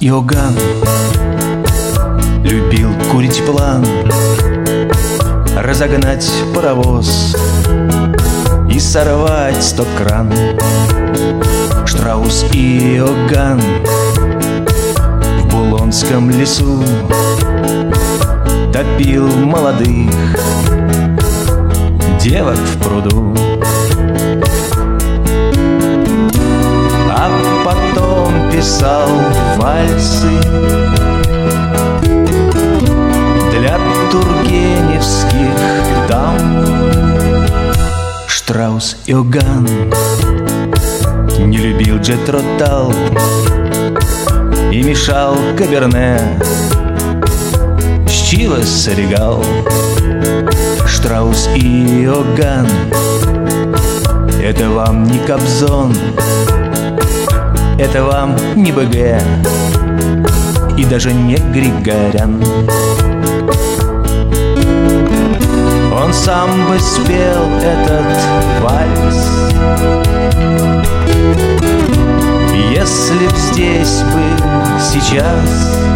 Иоганн любил курить план, разогнать паровоз и сорвать 100 кран. Штраус и Иоганн в Булонском лесу топил молодых девок в пруду. А потом писал вальсы для тургеневских дам. Штраус Иоганн не любил Джетро Тал и мешал Каберне с Чивес Регал. Штраус и Иоганн — это вам не Кобзон, это вам не БГ и даже не Григорян. Он сам бы спел этот вальс, если б здесь был сейчас